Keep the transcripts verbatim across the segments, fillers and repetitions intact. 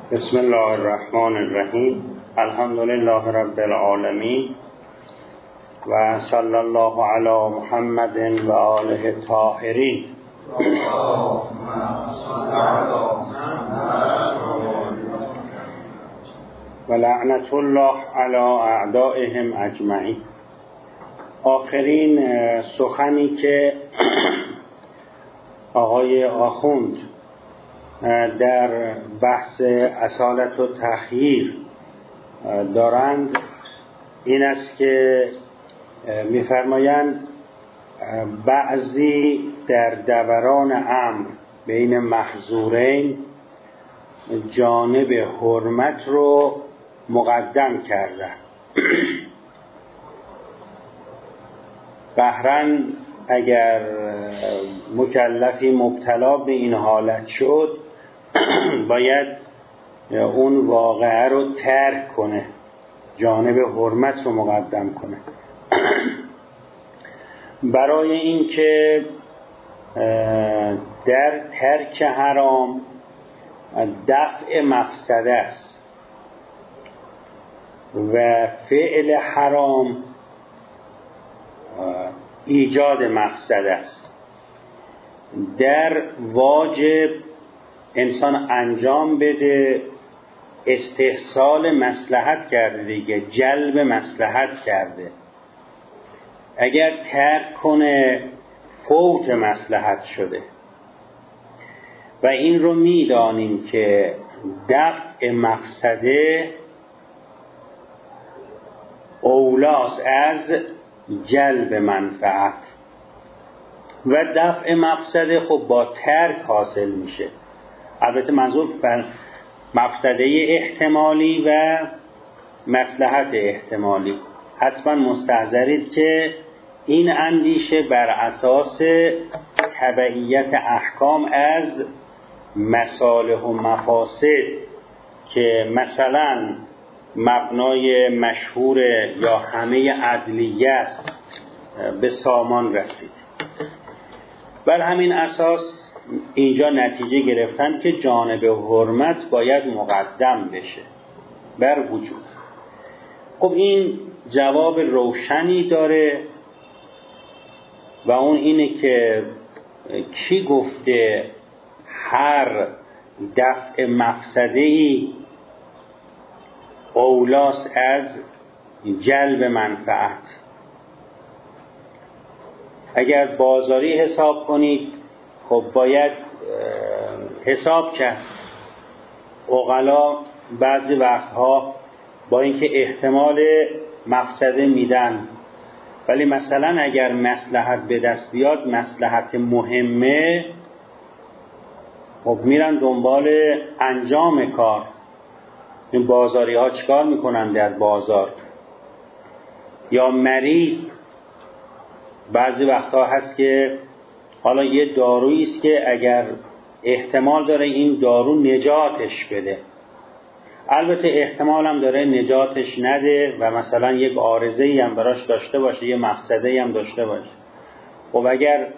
بسم الله الرحمن الرحیم. الحمد لله رب العالمین و صلی الله علی محمد و آله الطاهرین. و لعنت الله علی اعدائهم اجمعین. آخرین سخنی که آقای آخوند در بحث اصالت و تخییر دارند این است که می‌فرمایند بعضی در دوران امر بین محظورین جانب حرمت رو مقدم کردن. بهرن اگر مکلفی مبتلا به این حالت شد باید اون واقعه رو ترک کنه، جانب حرمت رو مقدم کنه برای اینکه در ترک حرام دفع مفسده است و فعل حرام ایجاد مفسده است. در واجب انسان انجام بده، استحصال مصلحت کرده دیگه، جلب مصلحت کرده. اگر ترک کنه فوت مصلحت شده و این رو میدانیم که دفع مفسده اولاست از جلب منفعت و دفع مفسده خب با ترک حاصل میشه. البته منظور بر مفسده احتمالی و مصلحت احتمالی. حتما مستحضرید که این اندیشه بر اساس تبعیت احکام از مصالح و مفاسد که مثلا مبنای مشهور یا همه عدلیه است به سامان رسید. بر همین اساس اینجا نتیجه گرفتن که جانب حرمت باید مقدم بشه بر وجود. خب این جواب روشنی داره و اون اینه که کی گفته هر دفع مفسده‌ای اولاست از جلب منفعت. اگر بازاری حساب کنید خب باید حساب کرد. عقلا بعضی وقتها با اینکه احتمال مفسده میدن ولی مثلا اگر مصلحت به دست بیاد، مصلحت مهمه، خب میرن دنبال انجام کار. این بازاری ها چیکار میکنن در بازار؟ یا مریض بعضی وقتها هست که حالا یه دارویی است که اگر احتمال داره این دارو نجاتش بده، البته احتمال هم داره نجاتش نده و مثلا یک عارضه‌ای هم براش داشته باشه، یه مفسده‌ای هم داشته باشه. خب اگر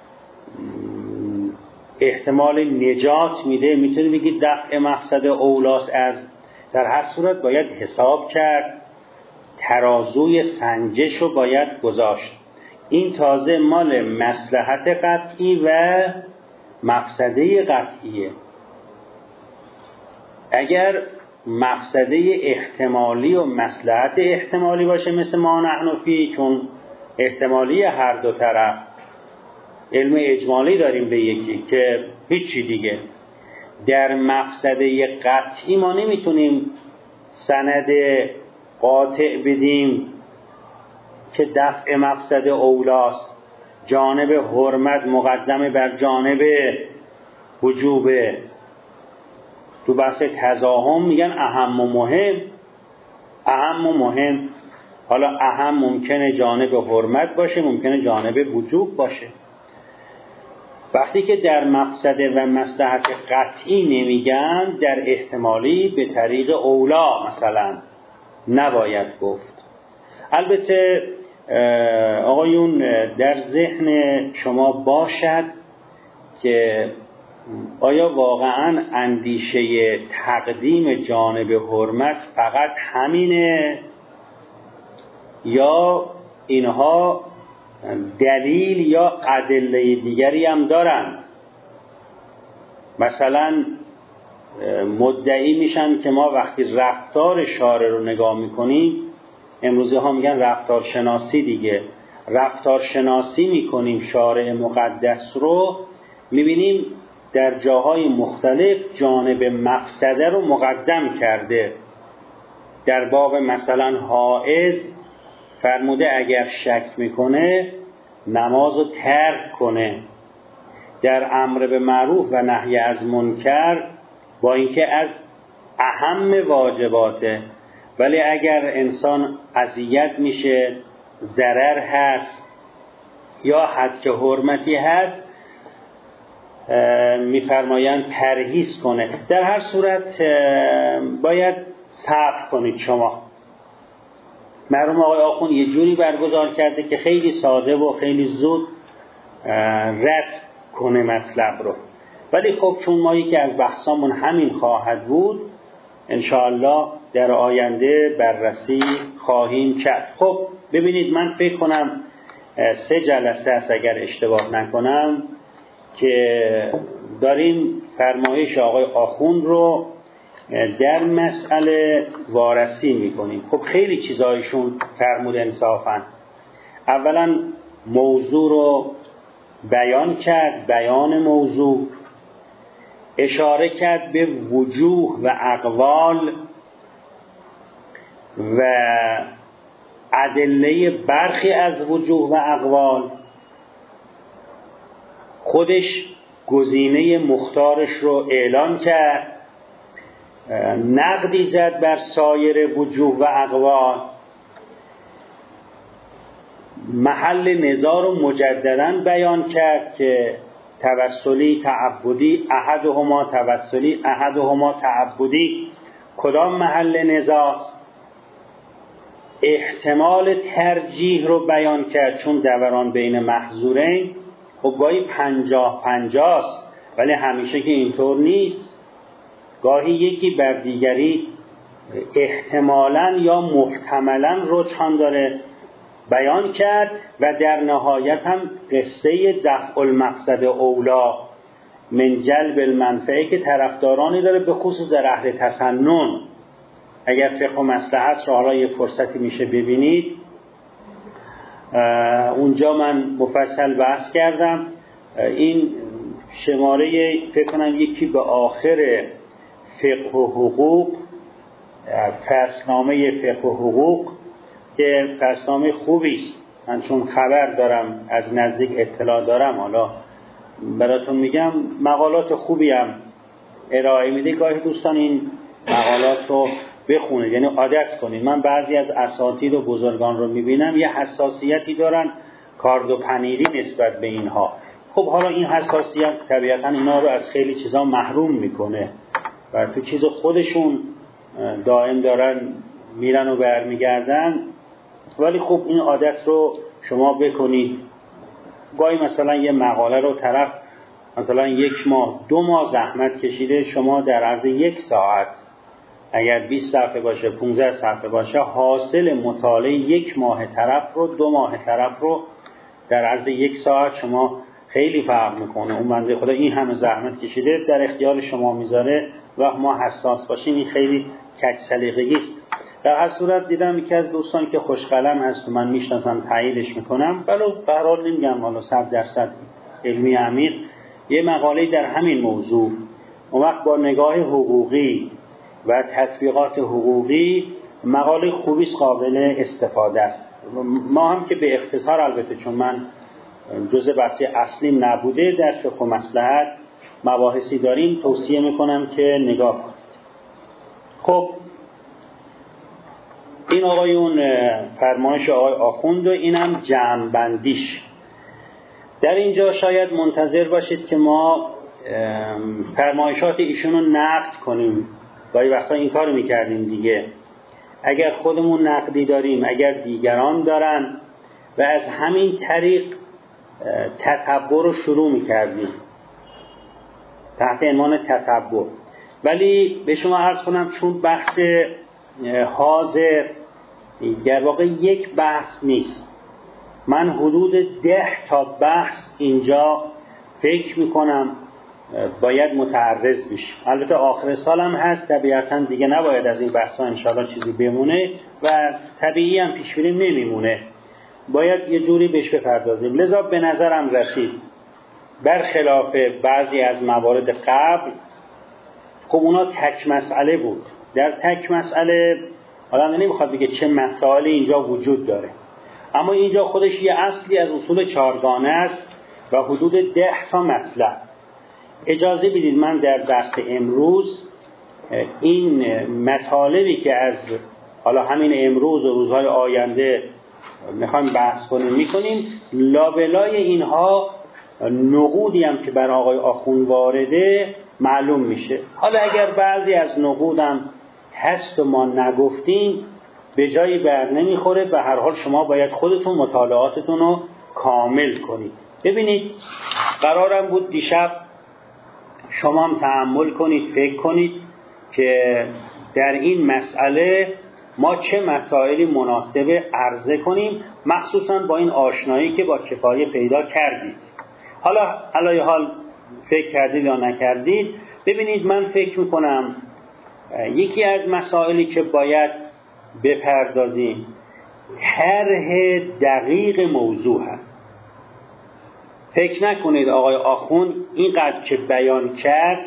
احتمال نجات میده میتونی بگید دفع مفسده اولاس از. در هر صورت باید حساب کرد، ترازوی سنجش رو باید گذاشت. این تازه مال مصلحت قطعی و مفسده قطعیه. اگر مفسده احتمالی و مصلحت احتمالی باشه مثل ما نحن فی، چون احتمالی هر دو طرف، علم اجمالی داریم به یکی که هیچی دیگه. در مفسده قطعی ما نمیتونیم سند قاطع بدیم که دفع مفسده اولاست، جانب حرمت مقدم بر جانب وجوبه. تو بحث تزاحم میگن اهم و مهم. اهم و مهم، حالا اهم ممکنه جانب حرمت باشه، ممکنه جانب وجوب باشه. وقتی که در مفسده و مصلحت قطعی نمیگن، در احتمالی به طریق اولا مثلا نباید گفت. البته آقایون در ذهن شما باشد که آیا واقعا اندیشه تقدیم جانب حرمت فقط همینه یا اینها دلیل یا ادله دیگری هم دارن؟ مثلا مدعی میشن که ما وقتی رفتار شارع رو نگاه میکنیم، امروزی ها میگن رفتار شناسی دیگه، رفتار شناسی میکنیم شارع مقدس رو، میبینیم در جاهای مختلف جانب مقصده رو مقدم کرده. در باب مثلا حائض فرموده اگر شک میکنه نماز رو ترک کنه. در امر به معروف و نهی از منکر با اینکه از اهم واجباته، ولی اگر انسان اذیت میشه، ضرر هست یا حد که حرمتی هست، میفرمایند پرهیز کنه. در هر صورت باید صبر کنید. شما مرحوم آقای آخوند یه جوری برگزار کرده که خیلی ساده و خیلی زود رد کنه مطلب رو، ولی خب چون ما یکی از بحثامون همین خواهد بود، انشاءالله در آینده بررسی خواهیم کرد. خب ببینید، من فکر کنم سه جلسه است اگر اشتباه نکنم که داریم فرمایش آقای آخوند رو در مسئله وارسی میکنیم. خب خیلی چیزایشون فرمود انصافاً. اولا موضوع رو بیان کرد، بیان موضوع، اشاره کرد به وجوه و اقوال و ادله برخی از وجوه و اقوال، خودش گزینه مختارش رو اعلان کرد، نقدی زد بر سایر وجوه و اقوال، محل نزاع رو مجدداً بیان کرد که توسلی تعبدی احدهما توسلی احدهما تعبدی کدام محل نزاع است. احتمال ترجیح رو بیان کرد، چون دوران بین محظورین خب گاهی پنجاه پنجاه است، ولی همیشه که اینطور نیست. گاهی یکی بر دیگری احتمالاً یا محتملاً رجحان داره، بیان کرد و در نهایت هم قصه دفع المقصد اولا من جلب المنفعه که طرفدارانی داره، به خصوص در اهل تسنن. اگر فقه و مصلحت را حالا یه فرصتی میشه ببینید، اونجا من مفصل بحث کردم. این شماره فکر کنم یکی به آخر فقه و حقوق، فصلنامه فقه و حقوق که فصلنامه خوبی است، من چون خبر دارم، از نزدیک اطلاع دارم، حالا براتون میگم، مقالات خوبی هم ارائه میده. گاهی دوستان این مقالات رو بخونید، یعنی عادت کنید. من بعضی از اساتید و بزرگان رو میبینم یه حساسیتی دارن، کارد و پنیری نسبت به اینها. خب حالا این حساسیت طبیعتا اینا رو از خیلی چیزا محروم میکنه و تو چیز خودشون دائم دارن میرن و برمیگردن، ولی خب این عادت رو شما بکنید. گاهی مثلا یه مقاله رو طرف مثلا یک ماه دو ماه زحمت کشیده، شما در عرض یک ساعت اگر بیست صفحه باشه، پانزده صفحه باشه، حاصل مطالعه یک ماه طرف رو، دو ماه طرف رو در عرض یک ساعت شما خیلی فرق میکنه. اون بنده خدا این همه زحمت کشیده در اختیار شما میذاره و ما حساس باشیم، این خیلی کج سلیقگی است. در هر صورت دیدم یکی از دوستان که خوشقلم هست و من میشناسم تاییدش میکنم، ولو به هر حال نمیگم حالا صد درصد علمی عمیق، یه مقاله در همین موضوع، اون وقت با نگاه حقوقی و تطبیقات حقوقی مقاله خوبی قابل استفاده است. ما هم که به اختصار، البته چون من جزء بحث اصلیم نبوده، در فقه و مصلحت مباحثی داریم، توصیه میکنم که نگاه کنید. خب این آقایون فرمایش آقای آخوند و اینم جمع بندیش. در اینجا شاید منتظر باشید که ما فرمایشات ایشون رو نقد کنیم. گاهی وقتا این کارو میکردیم دیگه. اگر خودمون نقدی داریم، اگر دیگران دارن، و از همین طریق تتبع رو شروع میکردیم. تحت عنوان تتبع. ولی به شما عرض کنم چون بحث حاضر در واقع یک بحث نیست، من حدود ده تا بحث اینجا فکر میکنم باید متعرض بشیم. البته آخر سال هم هست، طبیعتا دیگه نباید از این بحث ها انشاءالله چیزی بمونه و طبیعی هم پیش بینی نمیمونه، باید یه جوری بهش بپردازیم. لذا به نظرم رسید برخلاف بعضی از موارد قبل، خب اونا تک مسئله بود، در تک مسئله آدم نمیخواد بگه چه مسائلی اینجا وجود داره، اما اینجا خودش یه اصلی از اصول چارگانه است و حدود ده تا مطلب. اجازه بدید من در درس امروز این مطالبی که از حالا همین امروز و روزهای آینده میخوایم بحث کنیم میکنیم، لابلای اینها نقودی هم که بر آقای آخوند وارده معلوم میشه. حالا اگر بعضی از نقودم هست و ما نگفتیم به جایی بر نمیخوره، به هر حال شما باید خودتون مطالعاتتون رو کامل کنید. ببینید قرارم بود دیشب شما هم تأمل کنید، فکر کنید که در این مسئله ما چه مسائلی مناسبه عرضه کنیم، مخصوصا با این آشنایی که با کفایه پیدا کردید. حالا علای حال فکر کردید یا نکردید، ببینید من فکر میکنم یکی از مسائلی که باید بپردازیم طرح دقیق موضوع هست. فکر نکنید آقای آخوند اینقدر که بیان کرد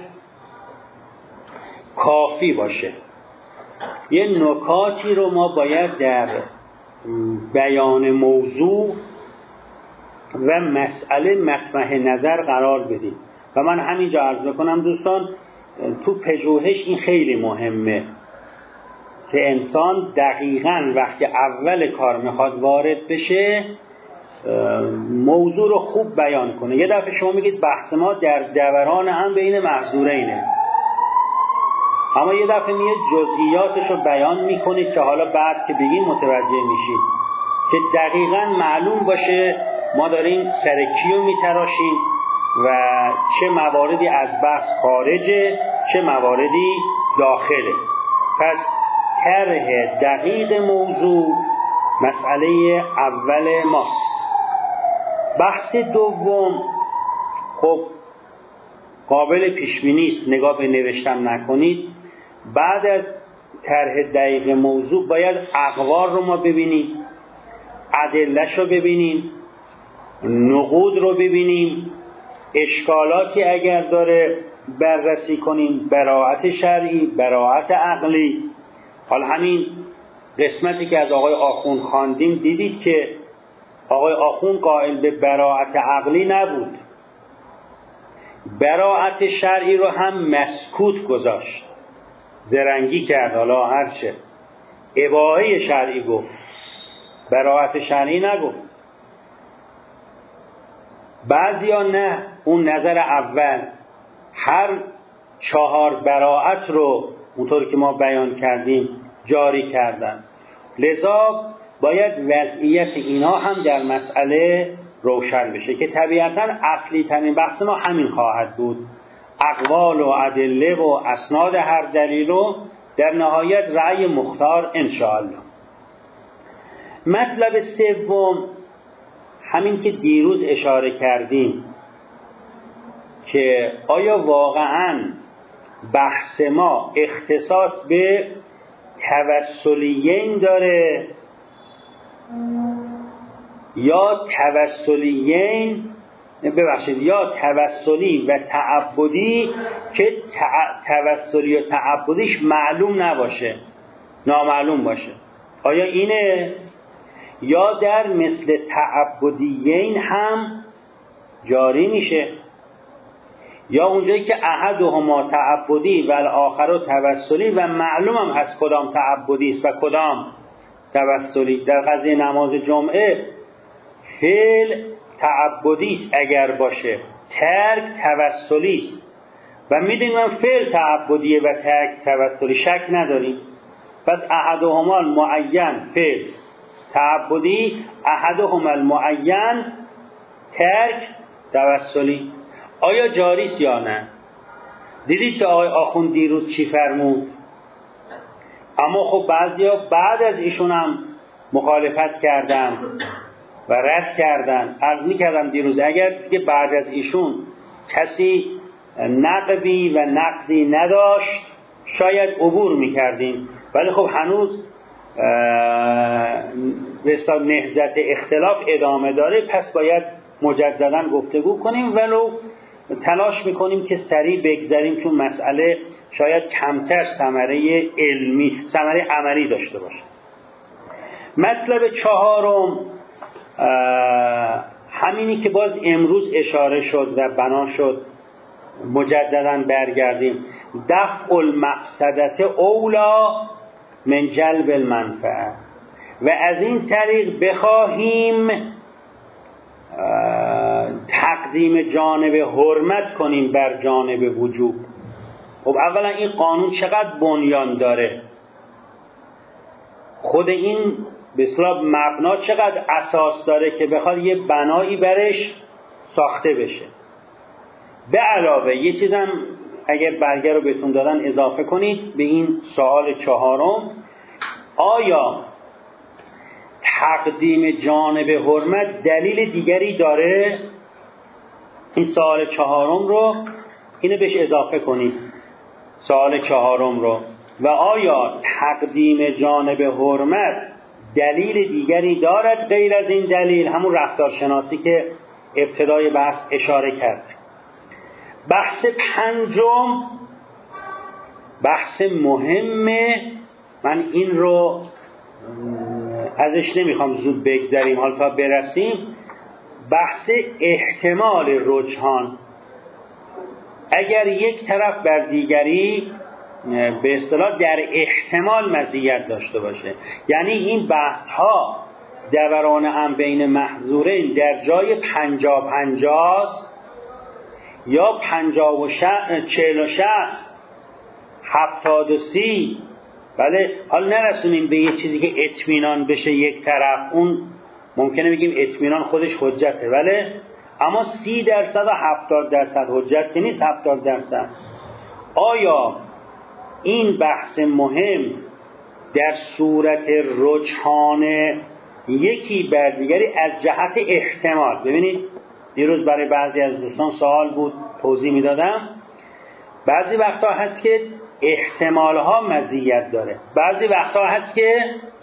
کافی باشه. یه نکاتی رو ما باید در بیان موضوع و مسئله مطرح نظر قرار بدیم و من همینجا عرض بکنم دوستان، تو پژوهش این خیلی مهمه که انسان دقیقاً وقتی اول کار میخواد وارد بشه موضوع رو خوب بیان کنه. یه دفعه شما میگید بحث ما در دوران هم بین محظورینه، اما یه دفعه میاد جزئیاتش رو بیان میکنید که حالا بعد که بگین متوجه میشید که دقیقاً معلوم باشه ما داریم سرکی رو میتراشیم و چه مواردی از بحث خارجه چه مواردی داخله. پس طرح دقیق موضوع مسئله اول ماست. بحث دوم خب قابل پیشبینی است، نگاه به نوشتم نکنید. بعد از طرح دقیق موضوع باید اقوال رو ما ببینیم، ادله‌اش رو ببینیم، نقود رو ببینیم، اشکالاتی اگر داره بررسی کنیم، براعت شرعی، براعت عقلی. حالا همین قسمتی که از آقای آخوند خواندیم دیدید که آقای آخوند قائل به براعت عقلی نبود، براعت شرعی رو هم مسکوت گذاشت، زرنگی کرد، حالا هرچه اباحه شرعی گفت، براعت شرعی نگفت. بعضیا نه، اون نظر اول هر چهار براعت رو اونطور که ما بیان کردیم جاری کردن. لذا باید وضعیت اینا هم در مسئله روشن بشه که طبیعتاً اصلی ترین بحث ما همین خواهد بود، اقوال و ادله و اسناد هر دلیل رو در نهایت رأی مختار انشاءالله. مطلب سوم همین که دیروز اشاره کردیم که آیا واقعاً بحث ما اختصاص به توسلیین داره یا توسلیین ببخشید یا توسلی و تعبدی که توسلی و تعبدیش معلوم نباشه، نامعلوم باشه. آیا اینه یا در مثل تعبدیین هم جاری میشه، یا اونجایی که احدهما تعبدی و الاخر توسلی و معلوم هم هست کدام تعبدی است و کدام توسلی. در قضیه نماز جمعه فعل تعبدی است اگر باشه، ترک توسلی است و میدونیم من فعل تعبدیه و ترک توسلی، شک نداریم. پس احدهما المعین فعل تعبدی، احدهما المعین ترک توسلی. آیا جاری است یا نه؟ دیدید که آقای آخوند دیروز چی فرمود؟ اما خب بعضیا بعد از ایشون هم مخالفت کردن و رد کردن. عرض می‌کردم دیروز اگر دیگه بعد از ایشون کسی نقدی و نقدی نداشت شاید عبور می‌کردیم، ولی خب هنوز به حساب نهضت اختلاف ادامه داره، پس باید مجددا گفتگو کنیم، ولو تلاش میکنیم که سریع بگذریم چون مسئله شاید کمتر ثمره علمی ثمره عملی داشته باشه. مطلب چهارم همینی که باز امروز اشاره شد و بنا شد مجددا برگردیم، دفع المقصدت اولا من جلب المنفعه، و از این طریق بخواهیم تقدیم جانب حرمت کنیم بر جانب وجوب. خب اولا این قانون چقدر بنیان داره، خود این به اصطلاح مبنا چقدر اساس داره که بخواد یه بنایی برش ساخته بشه. به علاوه یه چیزم اگر برگه رو بهتون دادن اضافه کنید به این سوال چهارم، آیا تقدیم جانب حرمت دلیل دیگری داره؟ این سوال چهارم رو اینو بهش اضافه کنید، سوال چهارم رو. و آیا تقدیم جانب حرمت دلیل دیگری دارد غیر از این دلیل؟ همون رفتارشناسی که ابتدای بحث اشاره کرد. بحث پنجم بحث مهمه، من این رو ازش نمیخوام زود بگذریم حال تا برسیم، بحث احتمال رجحان. اگر یک طرف بر دیگری به اصطلاح در احتمال مزیت داشته باشه، یعنی این بحث ها دوران هم بین محظورین در جای پنجا پنجاست یا پنجا و چهل و شست هفتاد و سی، بله حال نرسونیم به یه چیزی که اطمینان بشه یک طرف، اون ممکنه بگیم اطمینان خودش حجته، بله اما سی درصد و هفتاد درصد حجت که نیست. هفتاد درصد آیا این بحث مهم در صورت رجحان یکی بر دیگری از جهت احتمال؟ ببینید دیروز برای بعضی از دوستان سوال بود توضیح میدادم، بعضی وقتا هست که احتمال ها مزیت داره، بعضی وقتا هست که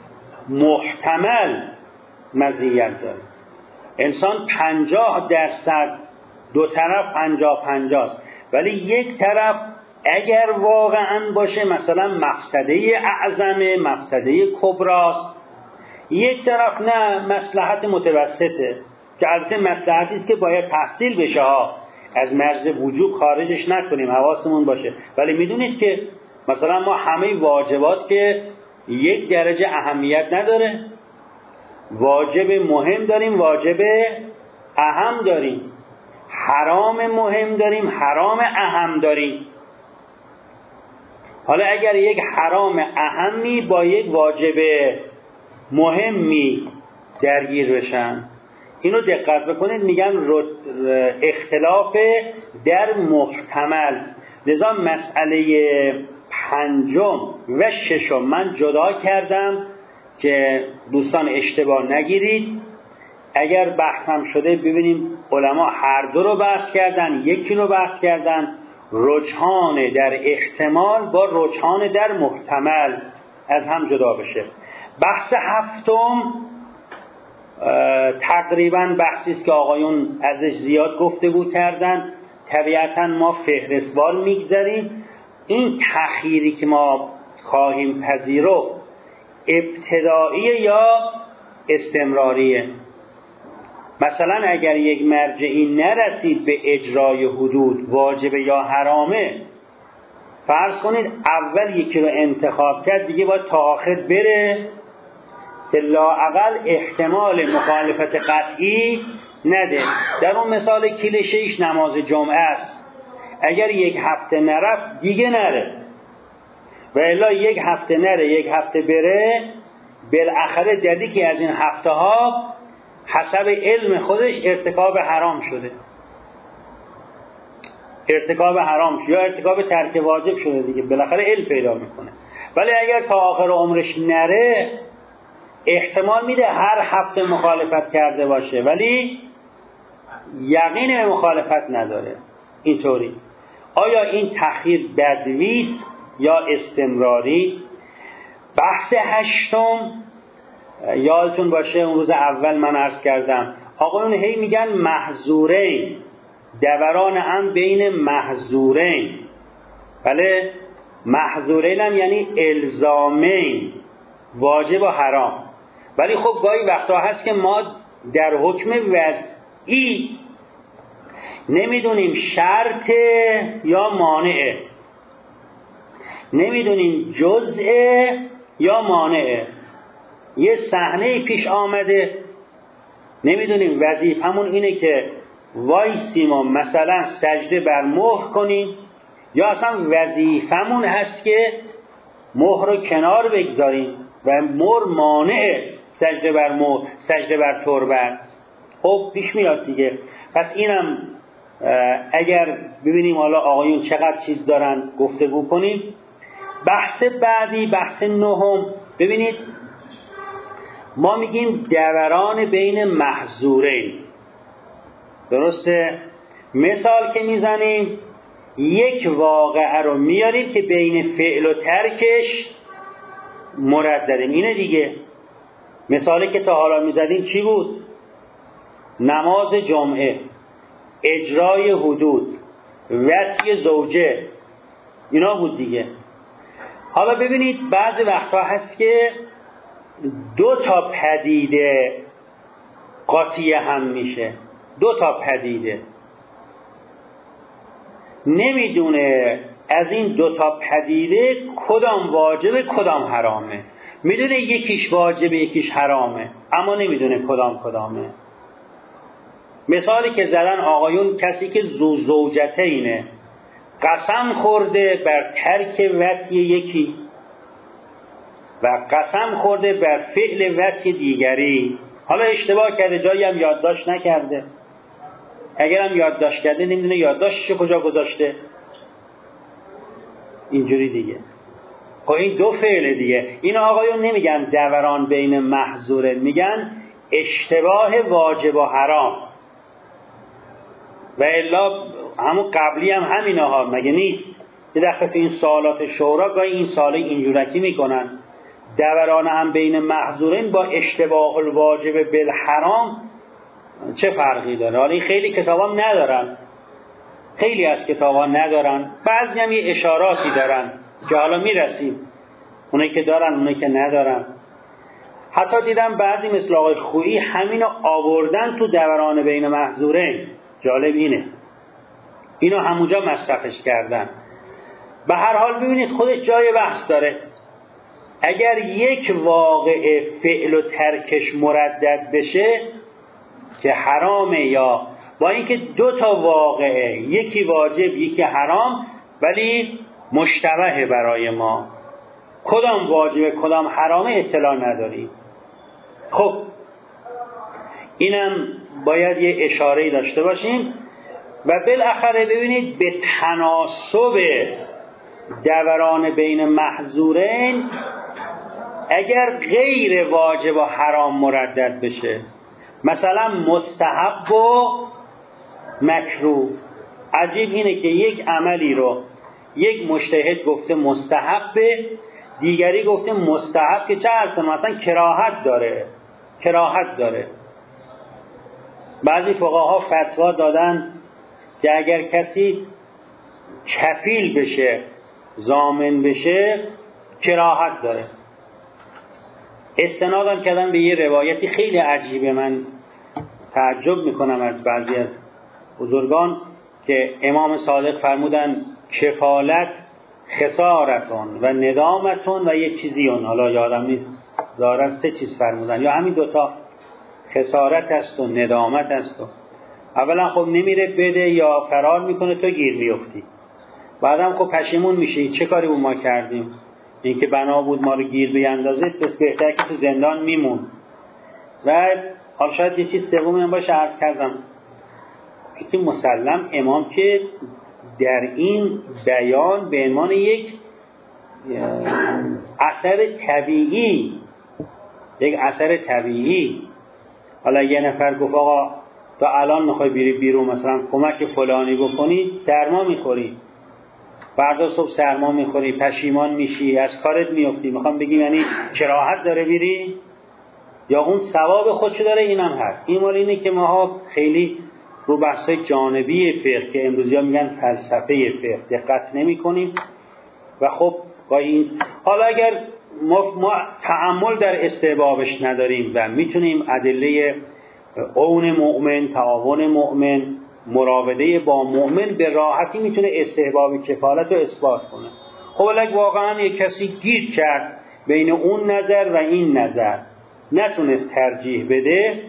محتمل مزیت داره. انسان پنجاه درصد دو طرف پنجاه پنجاست، ولی یک طرف اگر واقعا باشه مثلا مقصده اعظمه، مقصده کبراست، یک طرف نه مصلحت متوسطه که البته مصلحتی است که باید تحصیل بشه ها، از مرز وجوب خارجش نکنیم، حواسمون باشه. ولی میدونید که مثلا ما همه واجبات که یک درجه اهمیت نداره، واجب مهم داریم، واجب اهم داریم، حرام مهم داریم، حرام اهم داریم. حالا اگر یک حرام اهمی با یک واجب مهمی درگیر بشن، اینو دقت بکنید، میگن اختلاف در محتمل. لذا مسئله پنجم و ششم من جدا کردم که دوستان اشتباه نگیرید. اگر بحثم شده ببینیم علما هر دو رو بحث کردن، یکی رو بحث کردن، رجحان در احتمال با رجحان در محتمل از هم جدا بشه. بحث هفتم تقریبا بحثی است که آقایون ازش زیاد گفتگو کردن، طبیعتا ما فهرستوار میگذاریم. این تأخیری که ما خواهیم پذیرو ابتداییه یا استمراریه؟ مثلا اگر یک مرجعی نرسید به اجرای حدود واجبه یا حرامه، فرض کنید اول یکی رو انتخاب کرد، دیگه باید تا آخر بره که لااقل احتمال مخالفت قطعی نده. در اون مثال کلیشه‌ایش نماز جمعه است، اگر یک هفته نرفت دیگه نره، و الا یک هفته نره یک هفته بره، بالاخره دیدی که از این هفته ها حسب علم خودش ارتکاب حرام شده. ارتکاب حرام یا ارتکاب ترک واجب شده دیگه، بالاخره علم پیدا میکنه. ولی اگر تا آخر عمرش نره، احتمال میده هر هفته مخالفت کرده باشه ولی یقین به مخالفت نداره. اینطوری آیا این تأخیر بدویست یا استمراری؟ بحث هشتم، یادتون باشه اون روز اول من عرض کردم آقایون هی میگن محظورین، دوران هم بین محظورین. بله، محظورین هم یعنی الزامین، واجب و حرام. ولی خب گاهی وقتا هست که ما در حکم وضعی نمیدونیم شرط یا مانعه، نمیدونیم جزء یا مانعه. یه صحنه پیش آمده نمیدونیم وظیفمون اینه که وایسیم و مثلا سجده بر مهر کنیم یا اصلا وظیفمون هست که مهر رو کنار بگذاریم و مهر مانع سجده بر مهر، سجده بر تربت. خب پیش میاد دیگه. پس اینم اگر ببینیم حالا آقایون چقدر چیز دارن گفتگو کنیم. بحث بعدی، بحث نهم، ببینید ما میگیم دوران بین محظورین، درسته؟ مثال که میزنیم یک واقعه رو میاریم که بین فعل و ترکش مرددیم، اینه دیگه. مثالی که تا حالا میزدیم چی بود؟ نماز جمعه، اجرای حدود، وصی زوجه، اینا بود دیگه. حالا ببینید بعضی وقتا هست که دو تا پدیده قاطی هم میشه، دو تا پدیده نمیدونه از این دو تا پدیده کدام واجبه کدام حرامه. میدونه یکیش واجبه یکیش حرامه اما نمیدونه کدام کدامه. مثالی که زدن آقایون، کسی که زو زوجته اینه قسم خورده بر ترک وصی یکی و قسم خورده بر فعل وصی دیگری، حالا اشتباه کرده جایی هم یادداشت نکرده، اگر هم یادداشت کرده نمیدونه یادداشتش کجا گذاشته، اینجوری دیگه. خب این دو فعل دیگه. این آقایون نمیگن دوران بین محظوره، میگن اشتباه واجب و حرام. و الا همون قبلی هم همینا ها مگه نیست؟ یه دفعه این سوالات شورا گاهی این سوال اینجورکی میکنن، دوران هم بین محظورین با اشتباه الواجب بالحرام چه فرقی داره؟ حالا این خیلی کتابا ندارن، خیلی از کتابا ندارن، بعضی هم یه اشاراتی دارن که حالا میرسیم، اونایی که دارن اونایی که ندارن. حتی دیدم بعضی مثل آقای خویی همینو آوردن تو دوران بین محظورین. جالب اینه اینو همونجا مصرفش کردن. به هر حال ببینید خودش جای بحث داره. اگر یک واقعه فعل و ترکش مردد بشه که حرامه، یا با اینکه دو تا واقعه یکی واجب یکی حرام ولی مشتبهه برای ما، کدام واجب کدام حرامه اطلاع نداریم. خب اینم باید یه اشاره‌ای داشته باشیم. و بالاخره ببینید به تناسب دوران بین محظورین اگر غیر واجب و حرام مردد بشه، مثلا مستحب و مکروه. عجیب اینه که یک عملی رو یک مجتهد گفته مستحبه، دیگری گفته مستحب که چه هست مثلا کراهت داره، کراهت داره. بعضی فقها فتوا دادن که اگر کسی کفیل بشه، ضامن بشه، کراهت داره. استنادم کردن به یه روایتی خیلی عجیبه، من تعجب میکنم از بعضی از بزرگان که امام صادق فرمودن کفالت خسارتون و ندامتون و یه چیزی اون، حالا یادم نیست، ظاهرا سه چیز فرمودن یا همین دوتا، خسارت است و ندامت است. و اولا خب نمیره بده یا فرار میکنه تو گیر میفتی، بعدم خب پشیمون میشه چه کاری اون ما کردیم، این که بنا بود ما رو گیر بیندازه، بس بهتر که تو زندان میمون. و حالا شاید یه چیز سومی هم باشه عرض کردم، که مسلم امام که در این بیان به عنوان یک اثر طبیعی، یک اثر طبیعی. حالا یه نفر گفت آقا تا الان میخوای بری بیرون مثلا کمک فلانی بکنی، سرما میخوری، فردا صبح سرما میخوری، پشیمان میشی، از کارت میفتی، میخوام بگیم یعنی کراهت داره بیری یا اون ثواب خودشو داره؟ اینم هست. این مال اینه که ماها خیلی رو بحثای جانبی فقه که امروزیا میگن فلسفه فقه دقت نمی کنیم و خب این حالا اگر ما, ما تأمل در استحبابش نداریم و میتونیم ادله عون مؤمن، تعاون مؤمن، مراوده با مؤمن به راحتی میتونه استحباب کفالت رو اثبات کنه. خب اگه واقعا یک کسی گیر کرد بین اون نظر و این نظر نتونست ترجیح بده،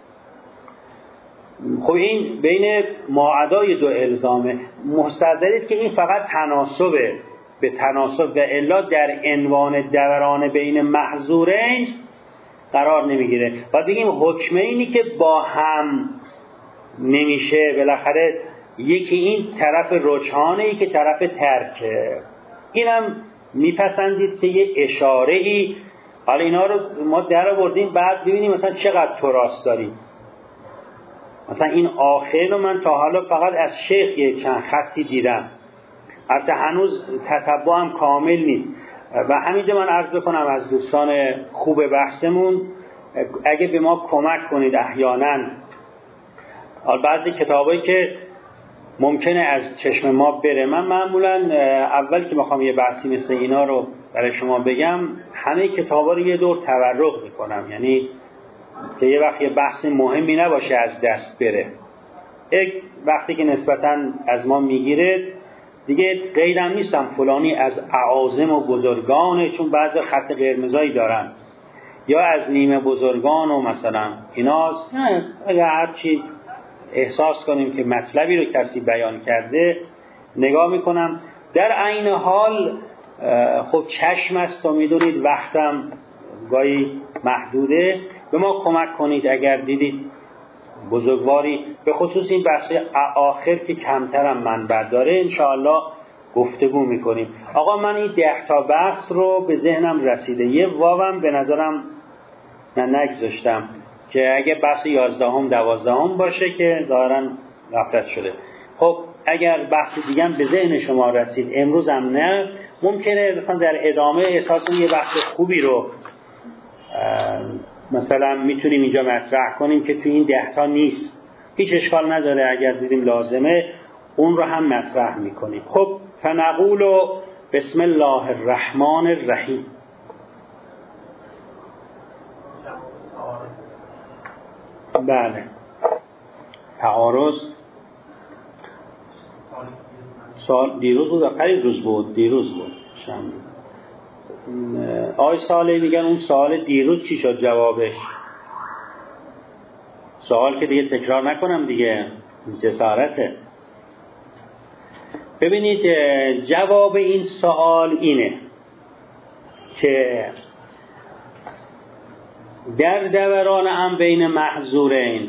خب این بین ماعدای دو الزامه. مستحضرید که این فقط تناسبه، به تناسب و الا در عنوان دوران بین محظورین قرار نمیگیره. و بگیم حکمینی که با هم نمیشه، بالاخره یکی این طرف رجحانه، یکی طرف ترکه. اینم میپسندید که یه اشاره ای، حالا اینا رو ما در آوردیم بعد ببینیم مثلا چقدر تراث داریم. مثلا این آخر رو من تا حالا فقط از شیخ یه چند خطی دیدم، البته هنوز تتبع هم کامل نیست. و همینجا من عرض بکنم از دوستان خوب بحثمون اگه به ما کمک کنید احیانا بعضی کتابایی که ممکنه از چشم ما بره، من معمولا اول که میخوام یه بحثی مثل اینا رو برای شما بگم همه کتابا رو یه دور تورق میکنم، یعنی که یه وقت یه بحث مهمی نباشه از دست بره. یک وقتی که نسبتاً از ما میگیره دیگه قیدم نیستم فلانی از اعاظم و بزرگانه، چون بعضی خط قرمزایی دارن، یا از نیمه بزرگان و مثلا ایناست. اگر هرچی احساس کنیم که مطلبی رو کسی بیان کرده نگاه میکنم. در عین حال خب چشم است و میدونید وقتم گاهی محدوده، به ما کمک کنید اگر دیدید بزرگواری، به خصوص این بحث آخر که کمترم منبع داره انشاءالله گفتگو میکنیم. آقا من این ده تا بحث رو به ذهنم رسیده، یه واوم به نظرم من نگذاشتم که اگه بحث یازدهم دوازدهم باشه که ظاهراً غفلت شده. خب اگر بحث دیگه هم به ذهن شما رسید امروز هم نه، ممکنه مثلا در ادامه احساس یه بحث خوبی رو مثلا میتونیم اینجا مطرح کنیم که توی این ده تا نیست، هیچ اشکال نداره، اگر دیدیم لازمه اون رو هم مطرح میکنیم. خب فنقول بسم الله الرحمن الرحیم. بله تعارض سال دیروز بود و قریب روز بود، دیروز بود شنبه. آی ساله میگن اون سوال دیروز چی شد جوابش؟ سوال که دیگه تکرار نکنم دیگه، جسارته. ببینید جواب این سوال اینه که در دوران هم بین محظورین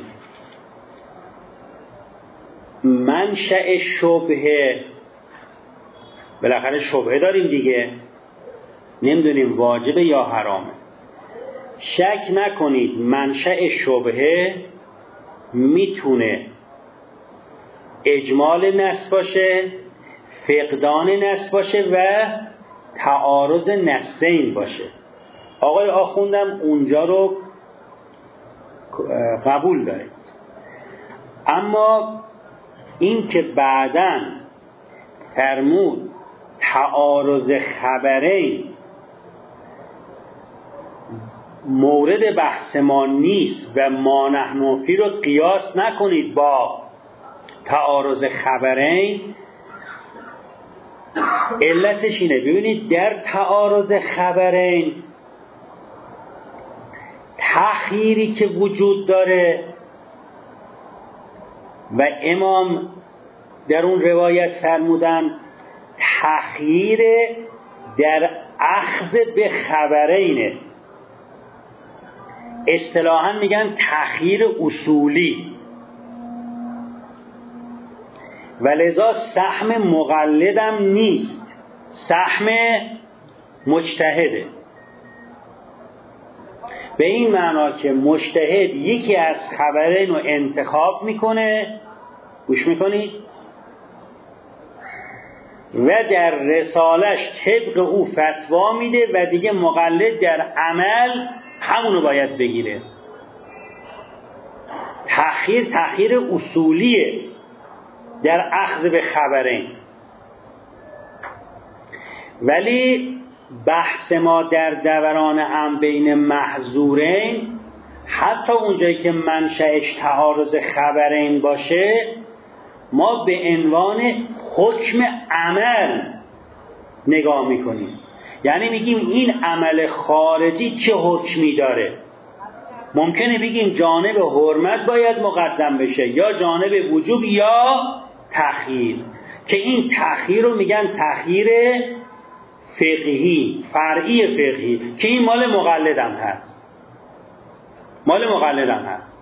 منشأ شبهه، بالاخره شبهه داریم دیگه، نمیدونیم واجبه یا حرامه. شک نکنید منشأ شبهه میتونه اجمال نص باشه، فقدان نص باشه و تعارض نصین باشه. آقای آخوندم اونجا رو قبول داره، اما این که بعداً فرمود تعارض خبرین مورد بحث ما نیست و ما نحن فی رو قیاس نکنید با تعارض خبرین، علتش اینه. ببینید در تعارض خبرین تأخیری که وجود داره و امام در اون روایت فرمودن تأخیر در اخذ به خبرینه، اصطلاحاً میگن تأخیر اصولی. و لذا سهم مقلدم نیست، سهم مجتهده. به این معنا که مجتهد یکی از خبرین رو انتخاب میکنه، گوش میکنید، و در رسالش طبق او فتوا میده و دیگه مقلد در عمل همونو باید بگیره. تأخیر تأخیر اصولیه در اخذ به خبرین. ولی بحث ما در دوران هم بین محظورین، حتی اونجایی که منشأش تعارض خبرین باشه، ما به عنوان حکم عمل نگاه میکنیم. یعنی میگیم این عمل خارجی چه حکمی داره. ممکنه بگیم جانب حرمت باید مقدم بشه، یا جانب وجوب یا تأخیر، که این تأخیر رو میگن تأخیر فقهی، فرعی فقهی، که این مال مقلدم هست، مال مقلدم هست.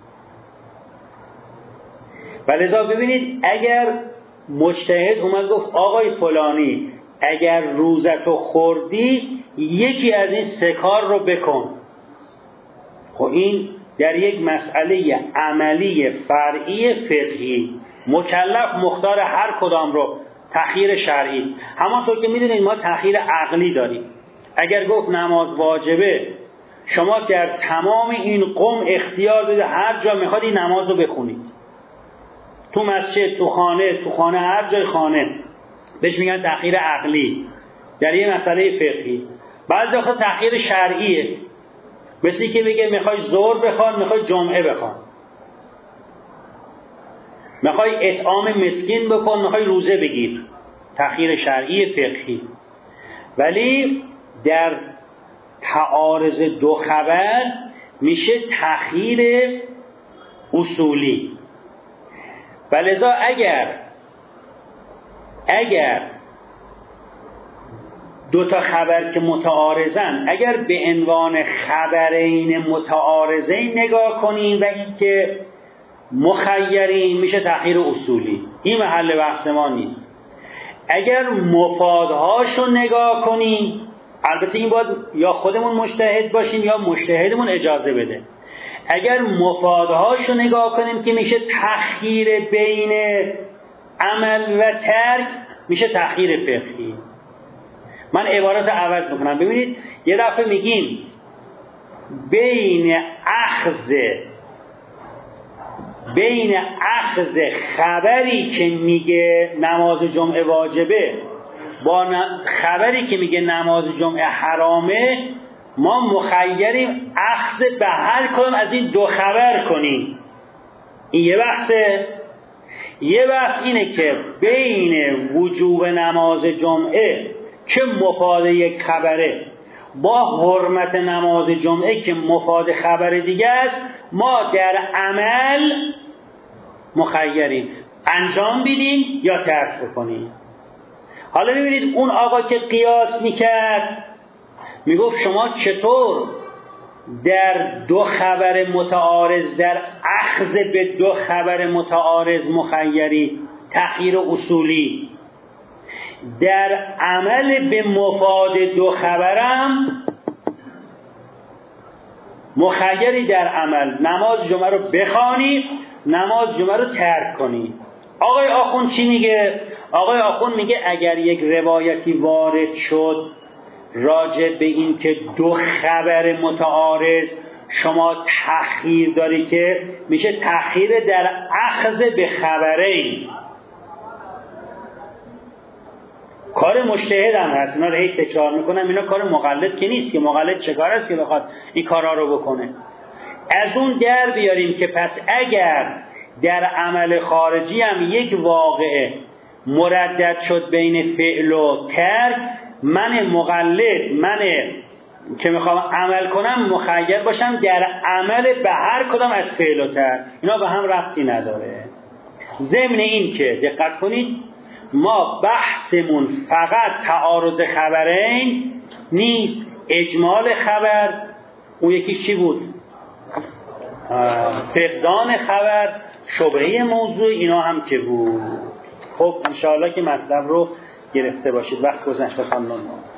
و لذا ببینید اگر مجتهد اومد گفت آقای فلانی اگر روزتو خوردی یکی از این سه کار رو بکن، خب این در یک مسئله عملی فرعی فقهی مکلف مختار هر کدام رو، تأخیر شرعی. همانطور که میدونید ما تأخیر عقلی داریم. اگر گفت نماز واجبه، شما در تمام این قوم اختیار بده هر جا میخواد این نماز رو بخونید، تو مسجد، تو خانه، تو خانه، هر جای خانه، بهش میگن تأخیر عقلی در یه مسئله فقهی. بعضی وقتا تأخیر شرعیه، مثلی که بگه میخوای ظهر بخوان، میخوای جمعه بخوان، میخوای اطعام مسکین بکن، میخوای روزه بگیر، تأخیر شرعی فقهی. ولی در تعارض دو خبر میشه تأخیر اصولی. و لذا اگر اگر دو تا خبر که متعارضن، اگر به عنوان خبرین متعارضین نگاه کنیم و این که مخیرین، میشه تأخیر اصولی. این محل بحث ما نیست. اگر مفادهاشو نگاه کنیم، البته این باید یا خودمون مجتهد باشیم یا مجتهدمون اجازه بده. اگر مفادهاشو نگاه کنیم که میشه تأخیر بین عمل و ترک، میشه تأخیر فقهی. من عبارت عوض میکنم. ببینید یه دفعه میگیم بین اخذ بین اخذ خبری که میگه نماز جمعه واجبه با خبری که میگه نماز جمعه حرامه، ما مخیریم اخذ به هر کدوم از این دو خبر کنیم. این یه بحثه. یه بحث اینه که بین وجوب نماز جمعه که مفاد یک خبره با حرمت نماز جمعه که مفاد خبر دیگه است، ما در عمل مخیریم انجام بدیم یا ترک بکنیم. حالا ببینید اون آقا که قیاس میکرد میگفت شما چطور در دو خبر متعارض، در اخذ به دو خبر متعارض مخیری، تأخیر اصولی، در عمل به مفاد دو خبرم مخیری در عمل، نماز جمعه رو بخوانی، نماز جمعه رو ترک کنی. آقای آخوند چی میگه؟ آقای آخوند میگه اگر یک روایتی وارد شد راجع به این که دو خبر متعارض شما تأخیر داری، که میشه تأخیر در اخذ به خبرین. کار مجتهد هم هست، اینا رو هی تکرار میکنم، اینا کار مقلد که نیست، که مقلد چه کار است که بخواد این کارا رو بکنه. از اون در بیاریم که پس اگر در عمل خارجی هم یک واقعه مردد شد بین فعل و ترک، من مقلد، من که میخوام عمل کنم مخیر باشم در عمل به هر کدام از فعل و ترک. اینا به هم ربطی نداره. ضمن این که دقت کنید ما بحثمون فقط تعارض خبرین نیست، اجمال خبر، اون یکی چی بود؟ فقدان خبر، شبهه موضوع، اینا هم که بود. خب انشاءالله که مطلب رو گرفته باشید. وقت گذشت.